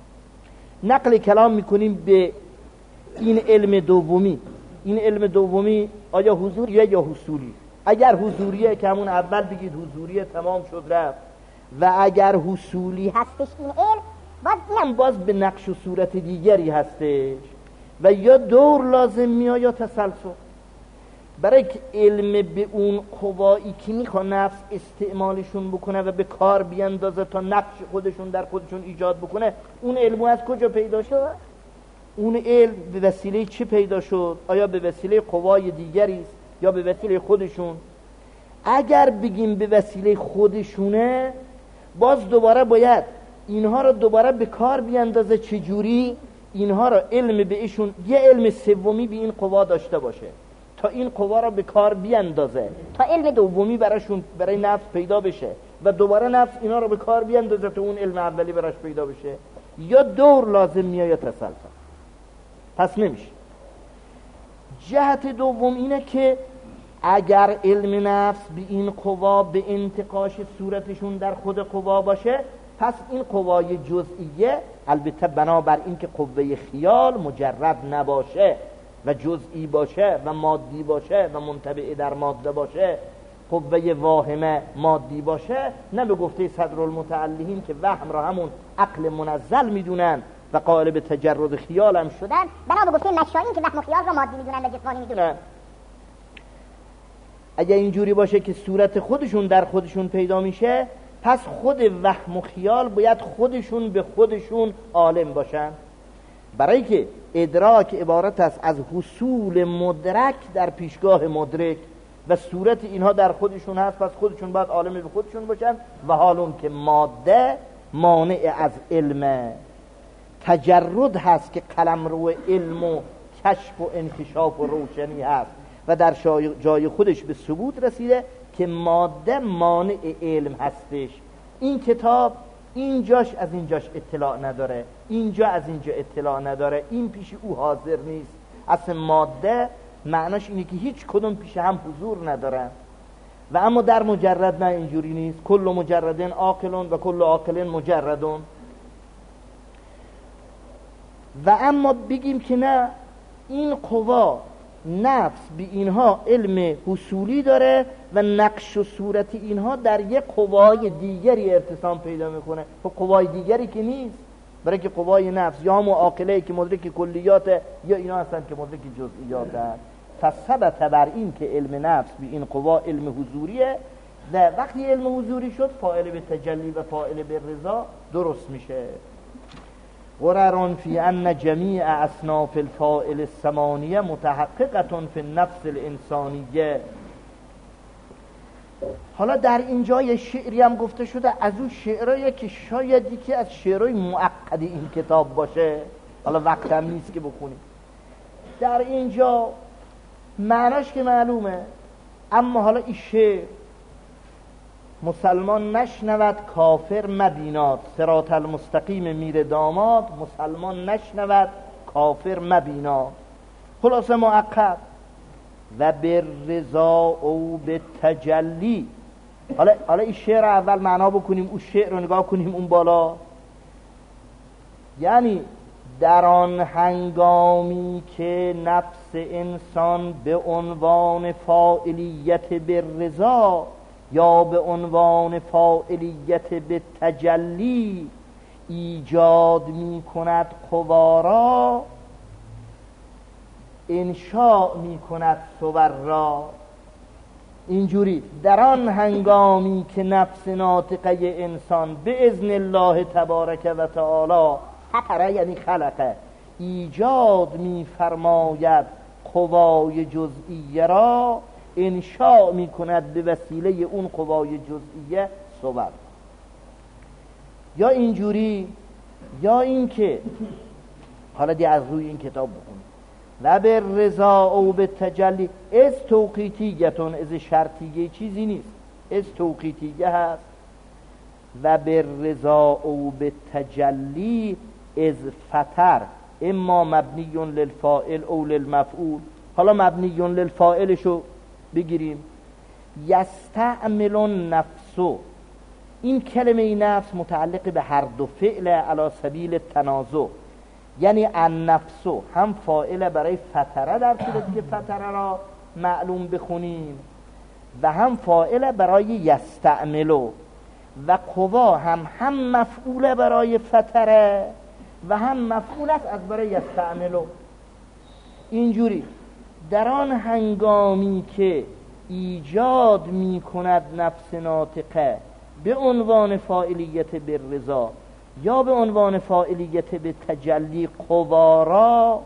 نقل کلام میکنیم به این علم دومی. این علم دومی آیا حضوریه یا حصولی؟ اگر حضوریه که همون اول بگید حضوریه، تمام شد رفت. و اگر حصولی هستش این علم باز به نقش و صورت دیگری هستش و یا دور لازم میاد یا تسلسل. برای که علم به اون قوایی که میخواد نفس استعمالشون بکنه و به کار بیندازه تا نقش خودشون در خودشون ایجاد بکنه، اون علم از کجا پیدا شد؟ اون علم به وسیله چی پیدا شد؟ آیا به وسیله قوای دیگری است یا به وسیله خودشون؟ اگر بگیم به وسیله خودشونه، باز دوباره باید اینها را دوباره به کار بیندازه. چجوری؟ اینها را علم به ایشون، یه علم سومی به این قوا داشته باشه تا این قوا را به کار بیندازه، تا علم دومی برای نفس پیدا بشه و دوباره نفس اینا را به کار بیندازه تا اون علم اولی براش پیدا بشه. یا دور لازم میاد یا تسلسل. پس نمیشه. جهت دوم اینه که اگر علم نفس به این قوا به انتقاش صورتشون در خود قوا باشه، پس این قوای جزئیه البته بنابر این که قوه خیال مجرد نباشه و جزئی باشه و مادی باشه و منطبع در ماده باشه، قوه واهمه مادی باشه، نه به گفته صدرالمتعلهین که وهم را همون عقل منزل میدونن و قائل به تجرد خیال هم شدن، بنا به گفته مشایین که وهم و خیال را مادی میدونن و جسمانی میدونن. اگه اینجوری باشه که صورت خودشون در خودشون پیدا میشه، پس خود وهم و خیال باید خودشون به خودشون عالم باشن. برای که ادراک عبارت است از حصول مدرک در پیشگاه مدرک و صورت اینها در خودشون هست، پس خودشون باید عالم به خودشون باشن. و حالون که ماده مانع از علم، تجرد هست که قلمرو علم و کشف و انکشاف و روشنی هست و در جای خودش به ثبوت رسیده که ماده مانع علم هستش. این کتاب اینجاش از اینجاش اطلاع نداره، اینجا از اینجا اطلاع نداره، این پیش او حاضر نیست. اصلا ماده معناش اینه که هیچ کدوم پیش هم حضور ندارن. و اما در مجرد نه، اینجوری نیست. کل مجردن عاقلون و کل عاقلن مجردون. و اما بگیم که نه، این قوا نفس به اینها علم حصولی داره و نقش و صورت اینها در یک قوای دیگری ارتسام پیدا میکنه. و قوای دیگری که نیست، برای که قوای نفس یا هم عاقله که مدرک کلیات یا اینا هستن که مدرک جزئیات هست. فثبت بر این که علم نفس به این قوا علم حضوریه و وقتی علم حضوری شد فاعل به تجلی و فاعل به رضا درست میشه. غرر فی ان جمیع اصناف الفاعل الثمانیه متحققه فی النفس الانسانیه. حالا در اینجا یه شعری هم گفته شده از اون شعرهایی که شاید یکی از شعرهای معقد این کتاب باشه، حالا وقت هم نیست که بخونیم. در اینجا معناش که معلومه، اما حالا این شعر مسلمان نشنود کافر مبیناد. صراط المستقیم میره داماد، مسلمان نشنود کافر مبیناد. خلاصه معقب و به رضا او به تجلی. حالا این شعر اول معنا بکنیم، اون شعر رو نگاه کنیم اون بالا. یعنی در آن هنگامی که نفس انسان به عنوان فاعلیت به رضا یا به عنوان فاعلیت به تجلی ایجاد می کند قوا را، انشاء می کند صور را. اینجوری در آن هنگامی که نفس ناطقه انسان به اذن الله تبارک و تعالی فطره یعنی خلقه ایجاد می فرماید قوای جزئیه را، انشاء می کند به وسیله اون قوای جزئیه صور. یا اینجوری یا این که حالا دی از روی این کتاب بخونید و به رضا او به تجلی از توقیتیگتون، از شرطیه چیزی نیست، از توقیتیه هست. و به رضا او به تجلی از فتر اما مبنی للفاعل او للمفعول. حالا مبنی للفاعلشو بگیریم. یستعمل النفس، این کلمه نفس متعلق به هر دو فعل علی سبیل تنازع. یعنی النفس هم فاعل برای فتره در صورتی که فتره را معلوم بخونیم و هم فاعل برای یستعملو، و قوا هم مفعول برای فتره و هم مفعول است از برای یستعملو. اینجوری در آن هنگامی که ایجاد می کند نفس ناطقه به عنوان فاعلیت به رضا یا به عنوان فاعلیت به تجلی قوا را،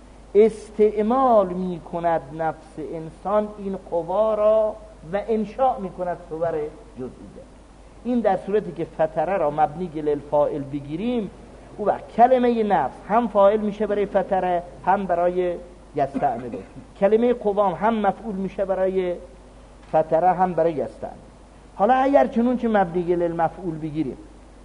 استعمال می کند نفس انسان این قوا را و انشاء می کند صور جزئیه. این در صورتی که فتره را مبنی للفاعل بگیریم، او وقت کلمه نفس هم فاعل میشه برای فتره هم برای یستعمل. کلمه قوام هم مفعول میشه برای فتره هم برای یستعمل. حالا اگر چنون که مبنی للمفعول بگیریم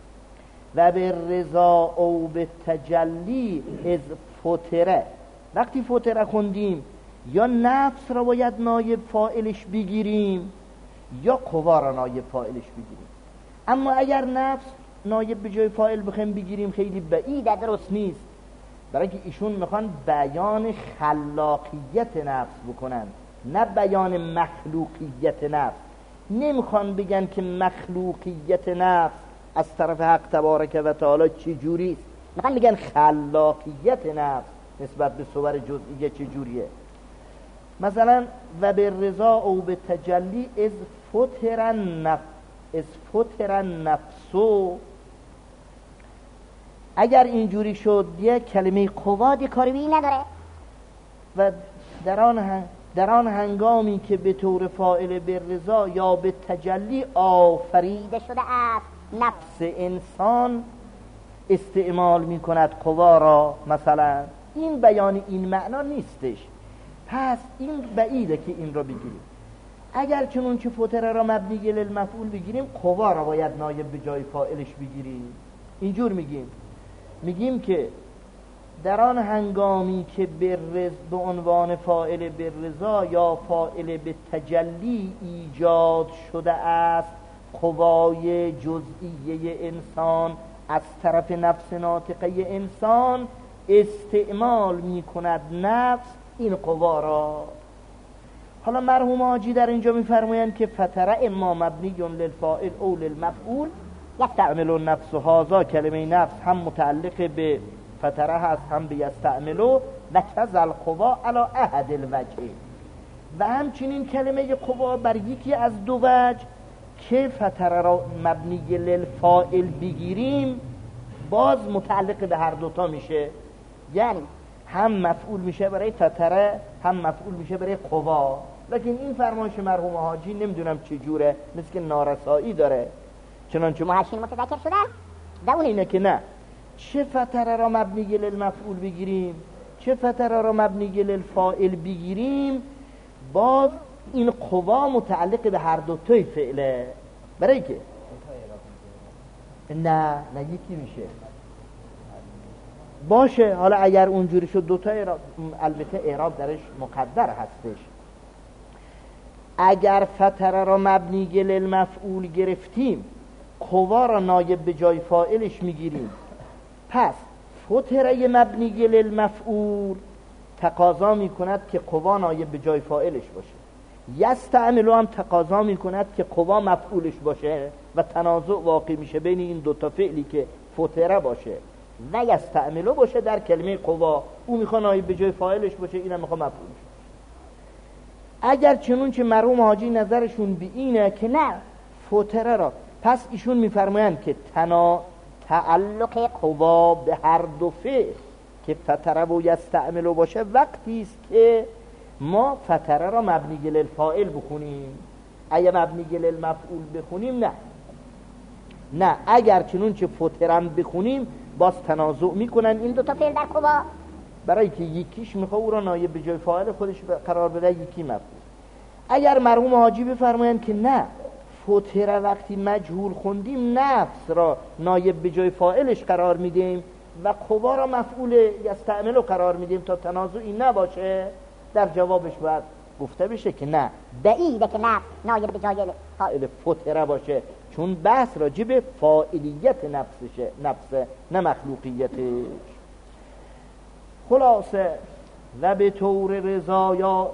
و به رضا او به تجلی از فتره، وقتی فتره خوندیم یا نفس را باید نایب فاعلش بگیریم یا قوا را نایب فاعلش بگیریم. اما اگر نفس نایب به جای فاعل بخوایم بگیریم خیلی بعید، درست نیست، برای که ایشون میخوان بیان خلاقیت نفس بکنن نه بیان مخلوقیت نفس. نمیخوان بگن که مخلوقیت نفس از طرف حق تبارک و تعالی چه جوری است، میخوان بگن خلاقیت نفس نسبت به صور جزئیه چه جوریه. مثلا و به رضا او به تجلی از فتر النفسو، اگر اینجوری شد یه کلمه قوا کاری به این نداره. و در آن هنگامی که به طور فاعل به رضا یا به تجلی آفریده شده است نفس انسان، استعمال می کند قوا را، مثلا این بیان این معنا نیستش. پس این بعیده که این را بگیریم. اگر چنون که فتره را مبنی للمفعول بگیریم، قوا را باید نایب به جای فاعلش بگیریم. اینجور میگیم که در آن هنگامی که به عنوان فاعل به رضا یا فاعل به تجلی ایجاد شده است قوای جزئیه انسان از طرف نفس ناطقه انسان، استعمال می کند نفس این قوا را. حالا مرحوم حاجی در اینجا میفرمایند که فتره اما مبنی للفاعل او للمفعول یستعمل النفس. هذا کلمه نفس هم متعلق به فتره هست هم به یستعملو و کذل قوا علی احد الوجه. و همچنین کلمه قوا بر یکی از دو وجه که فتره را مبنی للفاعل بگیریم باز متعلق به هر دوتا میشه، یعنی هم مفعول میشه برای فتره هم مفعول میشه برای قوا. لیکن این فرمایش مرحوم حاجی نمیدونم چه جوره، مثل که نارسایی داره، چنانچه محشین متذکر شده و اون اینه که نه، چه فتره را مبنی للمفعول بگیریم چه فتره را مبنی للفاعل بگیریم، باز این قوا متعلق به هر دوتای فعله. برای که نه یکی میشه باشه. حالا اگر اونجوری شد دوتا اعراب، البته اعراب درش مقدر هستش. اگر فتره را مبنی للمفعول گرفتیم، قوا را نایب به جای فاعلش میگیریم، پس فتره مبنی للمفعول تقاضا میکند که قوا نایب به جای فاعلش باشه. یستعملو هم تقاضا میکند که قوا مفعولش باشه و تنازع واقع میشه بین این دوتا فعلی که فتره باشه و یستعملو باشه در کلمه قوا. او میخواد نایب به جای فاعلش باشه، اینم میخواد مفعولش باشه. اگر چنون که مرحوم حاجی نظرشون به اینه که نه فتره را، پس ایشون میفرمایند که تعلق قوا به هر دو فعل که فتره و یستعملو باشه وقتی است که ما فتره را مبنی للفاعل بخونیم. اگه مبنی للمفعول بخونیم نه اگر چنون که فترم بخونیم باز تنازع میکنن این دوتا فعل در قوا، برای که یکیش میخواد او را نایب به جای فاعل خودش قرار بده، یکی مفعول. اگر مرحوم حاجی بفرمایند که نه فتره وقتی مجهول خوندیم نفس را نایب به جای فاعلش قرار میدیم و قوا را مفعول یستعملو قرار میدیم تا تنازعی نباشه، در جوابش باید گفته بشه که نه بعیده که نفس نایب به جای فاعل فتره باشه، چون بحث راجع به فاعلیت نفسه نه مخلوقیتش. خلاصه و به طور رضا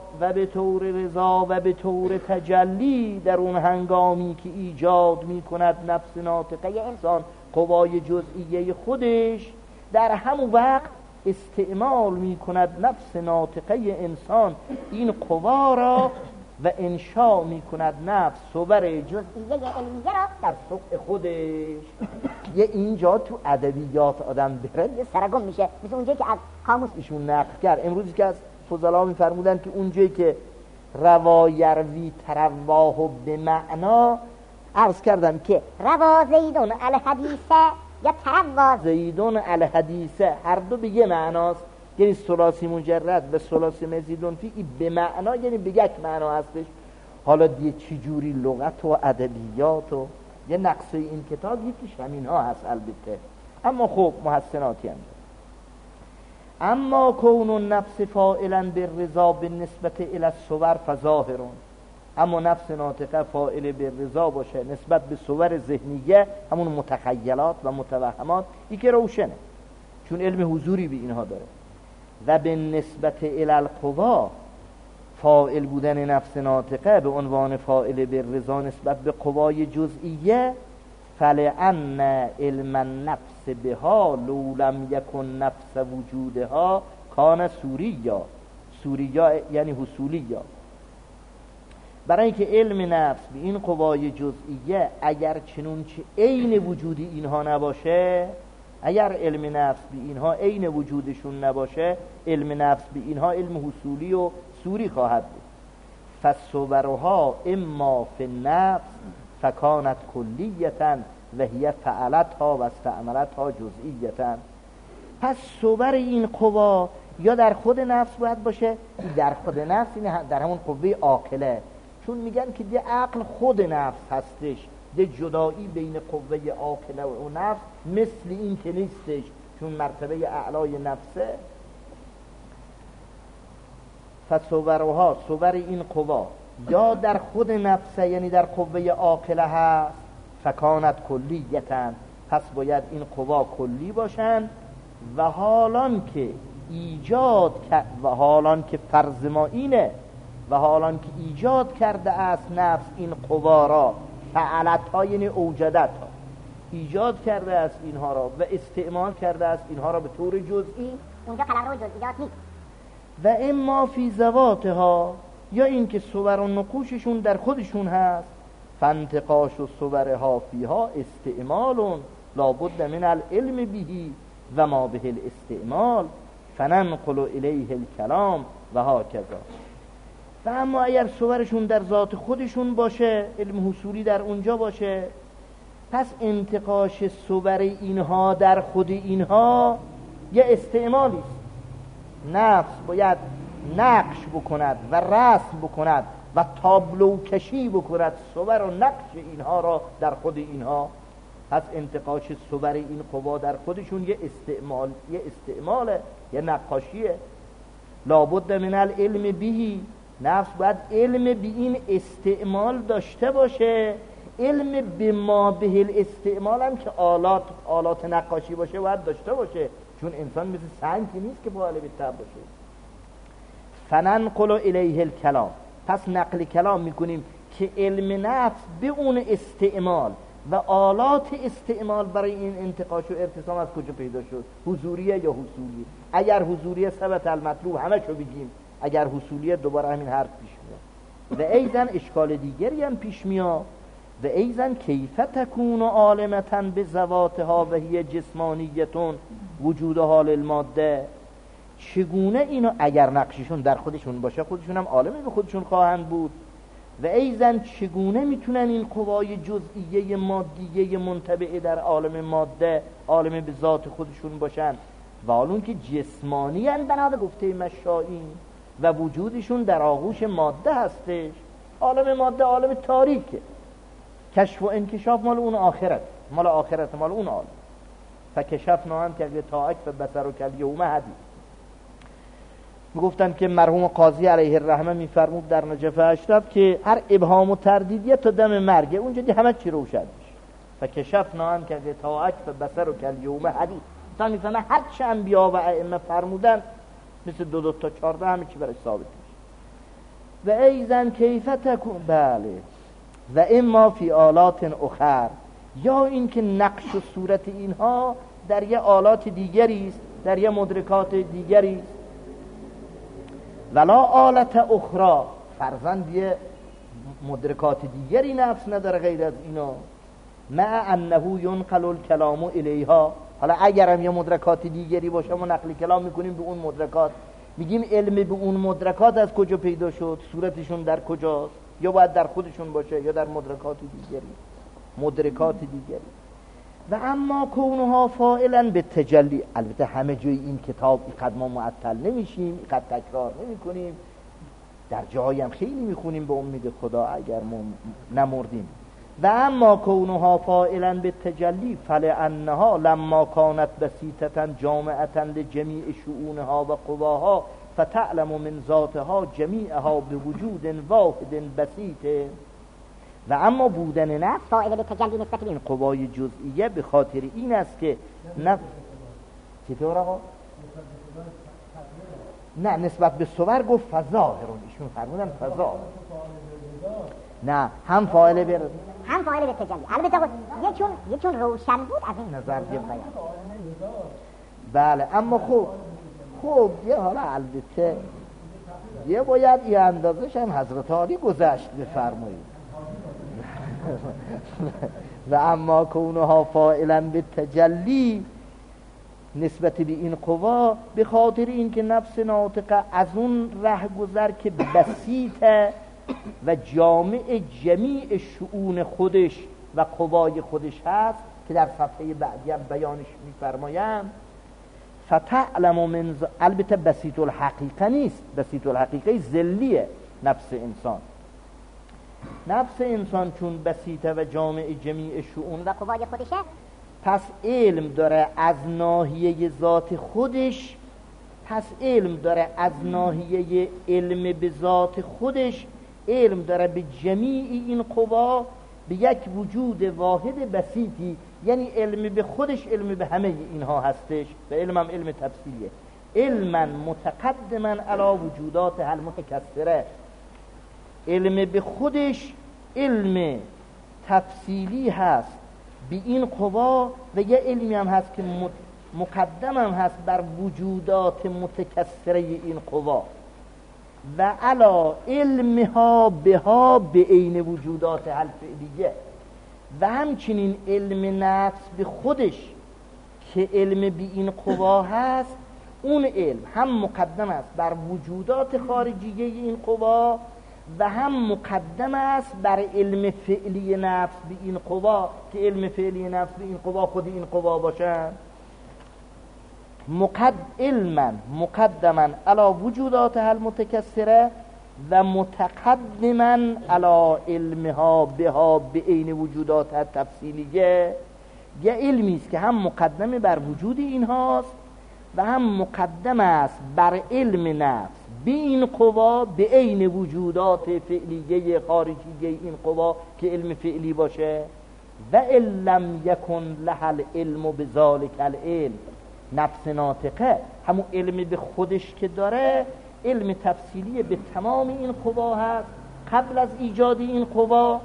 و به طور تجلی در اون هنگامی که ایجاد می کند نفس ناطقه انسان قوای جزئیه خودش، در همون وقت استعمال می کند نفس ناطقه انسان این قوا را و انشا می کند نفس صور جزئیه علمیه را در سوق خودش. یه اینجا تو ادبیات آدم بره یه سرگم میشه، مثل اونجایی که از قاموس ایشون نقل کرد. امروزی که از فضلا میفرمودن که اونجایی که روا یروی ترواه به معنا، عرض کردم که روا زیدون الحدیثه یا تروا زیدون الحدیثه هر دو به یه معناست، یعنی ثلاثی مجرد و ثلاثی مزیدون فی به معنا، یعنی به یک معنا هستش. حالا دیگه چجوری لغت و ادبیات و یه نقصه این کتاب یکیش همین ها هست البته، اما خب محسناتی هم داره. اما کون النفس فاعلا بالرضا بالنسبت الی الصور فظاهرون، اما نفس ناطقه فاعل بالرضا باشه نسبت به صور ذهنیه، همون متخیلات و متوهمات، این که روشنه چون علم حضوری به اینها داره. و به نسبت الی القوا، فاعل بودن نفس ناطقه به عنوان فاعل بالرضا نسبت به قوای جزئیه، فلأن علم النفس بها لو لم یکن نفس وجودها کان سوریا یعنی حصولیا. برای اینکه علم نفس به این قوای جزئیه اگر چنون چه عین وجودی اینها نباشه، اگر علم نفس به اینها عین وجودشون نباشه، علم نفس به اینها علم حصولی و سوری خواهد بود. فالصورها اما فی النفس فکانت کلیتا و هی فعلتها و استعملتها جزئیتا. پس صور این قوا یا در خود نفس باید باشه، در خود نفس این در همون قوه عاقله، چون میگن که دی عقل خود نفس هستش، دی جدایی بین قوه عاقله و نفس مثل این که نیستش، چون مرتبه اعلای نفسه. فصورها صور این قوا یا در خود نفسه یعنی در قوه عاقله هست، فکانت کلیتا، پس باید این قوا کلی باشند. و حالان که فرض ما اینه، و حالان که ایجاد کرده است نفس این قوا را، فعلتها یعنی اوجدتها، ایجاد کرده است اینها را و استعمال کرده است اینها را به طور جزئی، اونجا قلمرو جزئیات نیست. و اما فی ذواتها، یا این که صور و نقوششون در خودشون هست، فانتقاش و صورها فیها استعمال لابد من العلم بهی و ما به الاستعمال فننقل الیه الکلام و هاکذا. و اما اگر صورشون در ذات خودشون باشه، علم حصولی در اونجا باشه، پس انتقاش صور اینها در خود اینها یه استعمالی است. نفس باید نقش بکند و رسم بکند و تابلو کشی بکند صور و نقش اینها را در خود اینها. پس انتقاش صور این قوا در خودشون یه استعماله، یه نقاشیه. لابد من العلم بهی، نفس باید علم به این استعمال داشته باشه. علم به ما به الاستعمال هم که آلات نقاشی باشه باید داشته باشه، چون انسان مثل سنگ نیست که فاعل بالطبع باشه. فننقل الیه الکلام، پس نقل کلام میکنیم که علم نفس به اون استعمال و آلات استعمال برای این انتقاش و ارتسام از کجا پیدا شد، حضوریه یا حصولیه. اگر حضوریه ثبت المطلوب همه شو بگیم، اگر حصولیه دوباره همین حرف پیش میاد. و ایزن اشکال دیگری هم پیش میاد، و ایزن کیف تکون عالمتا به ذواتها و هی جسمانیتون وجود حال الماده، چگونه اینو اگر نقششون در خودشون باشه خودشون هم عالمی به خودشون خواهند بود. و ایزن چگونه میتونن این قوای جزئیه مادیه منطبعه در عالم ماده عالم به ذات خودشون باشن و حالون که جسمانی هستند بنا به گفته مشائین و وجودشون در آغوش ماده هستش. عالم ماده عالم تاریکه، کشف و انکشاف مال اون آخرت، مال اون عالم. فکشفنا عنک غطاءک فبصرک الیوم حدید. میگفتن که مرحوم قاضی علیه الرحمه میفرمود در نجف اشرف که هر ابهام و تردیدیه تا دم مرگه اونجا دی همه چی روشن میشه. فکشفنا عنک غطاءک فبصرک الیوم حدید. تا میفهمه هر چه انبیا و ائمه فرمودن مثل 2 تا 14 همه چی برای ثابت میشه. و ایزن کیف تکون، بله، و اما فی آلات اخر، یا این که نقش و صورت اینها در یه آلات دیگری است، در یه مدرکات دیگری است. ولا آلت اخرى، فرزند یه مدرکات دیگری نفس نداره غیر از اینا. مع انه ینقل الکلام الیها، حالا اگرم یه مدرکات دیگری باشه ما نقل کلام میکنیم به اون مدرکات، میگیم علم به اون مدرکات از کجا پیدا شد، صورتشون در کجاست، یا باید در خودشون باشه یا در مدرکات دیگری. و اما کونها فاعلا به تجلی، البته همه جای این کتاب اینقدر ما معطل نمیشیم، اینقدر تکرار نمی کنیم، در جایی هم خیلی میخونیم به امید خدا اگر ما نمردیم. و اما کونها فاعلا به تجلی فلانها لما کانت بسیطتا جامعتا لجمیع شؤونها و قواها فتعلم من ذاتها جمیعها بوجود واحد بسیط. و اما بودن نفس فاعل به تجلی نسبت به این قوای جزئیه به خاطر این است که چطور آقا؟ نه نسبت به صور گفت فظاهرون، ایشون فرمودن فظاهر، نه هم فاعل به تجلی. البته یه چون روشن بود از این نظر بیان. بله اما خوب یه حالا البته یه باید این اندازش هم حضرت عالی گذشت بفرمایید. و اما کونها فاعلا به تجلی نسبت به این قوا به خاطر این که نفس ناطقه از اون ره گذر که بسیطه و جامع جمیع شؤون خودش و قوای خودش هست که در صفحه بعدی هم بیانش میفرمایم. فتعلم من البته بسیط الحقیقه نیست، بسیط الحقیقه ذلیه. نفس انسان چون بسیطه و جامع جمیع شؤون و قوای خودشه، پس علم داره از ناحیه ذات خودش، علم به ذات خودش، علم داره به جمیع این قوا به یک وجود واحد بسیطی، یعنی علم به خودش علم به همه اینها هستش و علم هم علم تفصیلیه. علما متقدما علی وجودات المتکثره، علم به خودش علم تفصیلی هست به این قوا و یه علمی هم هست که مقدم هم هست بر وجودات متکثره این قوا و علا علمها بها به عین وجودات الفعلیه. و همچنین علم نفس به خودش که علم به این قوا هست، اون علم هم مقدم است بر وجودات خارجیه این قوا و هم مقدم است بر علم فعلی نفس به این قوا که علم فعلی نفس به این قوا خود این قوا باشن. علما مقدما علی وجودات المتکثره و متقدما علی علمها بها به عین وجودات تفصیلیه، یه علمی است که هم مقدم بر وجود اینهاست و هم مقدم است بر علم نفس به این قوا به عین وجودات فعلیه خارجیه این قوا که علم فعلی باشه. و لم یکن لها العلم بذالک العلم، نفس ناطقه همون علم به خودش که داره علم تفصیلی به تمام این قوا هست قبل از ایجاد این قوا.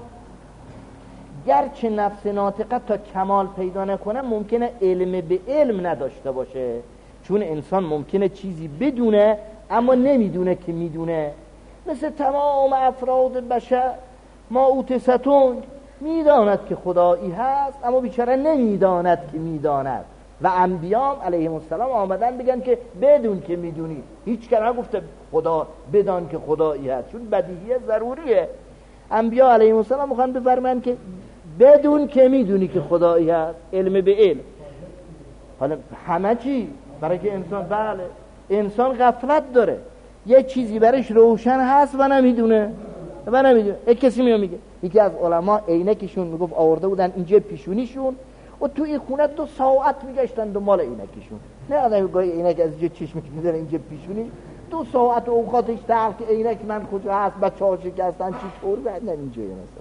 گرچه نفس ناطقه تا کمال پیدا نکنه ممکنه علم به علم نداشته باشه، چون انسان ممکنه چیزی بدونه اما نمیدونه که میدونه. مثل تمام افراد بشر ما اوتستون میداند که خدایی هست اما بیچاره نمیداند که میداند. و انبیام علیهم السلام آمدن بگن که بدون که میدونی، هیچ کس نگفته خدا بدان که خدایی هست، چون بدیهیه ضروریه. انبیا علیهم السلام میخوان بفرمایند که بدون که میدونی که خدایی هست، علم به علم. حالا همه چی برای که انسان، بله انسان غفلت داره، یه چیزی برایش روشن هست و نمیدونه. یک کسی میگه یکی از علما عینکشون میگفت آورده بودن اینجا پیشونیشون و تو این خونه 2 ساعت میگشتن دنبال عینکشون. نه آدم گاهی عینک از اینجا چشمش میذاره اینجا پیشونی 2 ساعت اوقاتش تلخ که عینک من کجا هست، بچه‌ها شکستن چی طور بعد اینجا مثلا.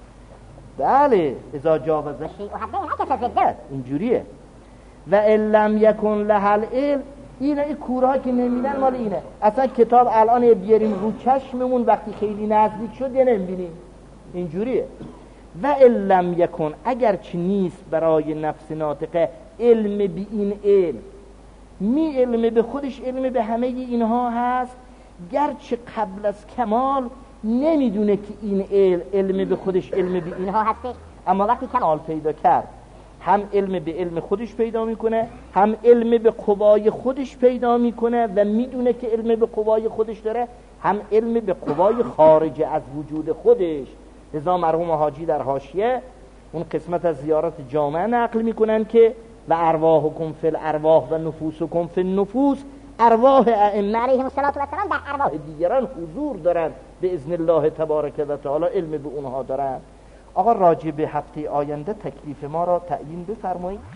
بله اذا جاوز اینجوریه. و لم یکن لها العلم، این کورها که نمیدن مال اینه. اصلا کتاب الان بیاریم رو چشممون وقتی خیلی نزدیک شد یه نمیبینیم، اینجوریه. و لم یکن، اگر چه نیست برای نفس ناطقه علم به این علم، می علم به خودش علم به همه اینها هست، گرچه قبل از کمال نمیدونه که این علم به خودش علم به اینها هست، اما وقتی کمال پیدا کرد هم علم به علم خودش پیدا میکنه، هم علم به قوای خودش پیدا میکنه و میدونه که علم به قوای خودش داره، هم علم به قوای خارج از وجود خودش. لذا مرحوم حاجی در حاشیه اون قسمت از زیارت جامعه نقل میکنن که و ارواحکم فی الارواح و نفوسکم فی النفوس، ارواح ائمه علیهم السلام در ارواح دیگران حضور دارن به اذن الله تبارک و تعالی، علم به اونها دارن. آقا راجع به هفته آینده تکلیف ما را تعیین بفرمایید.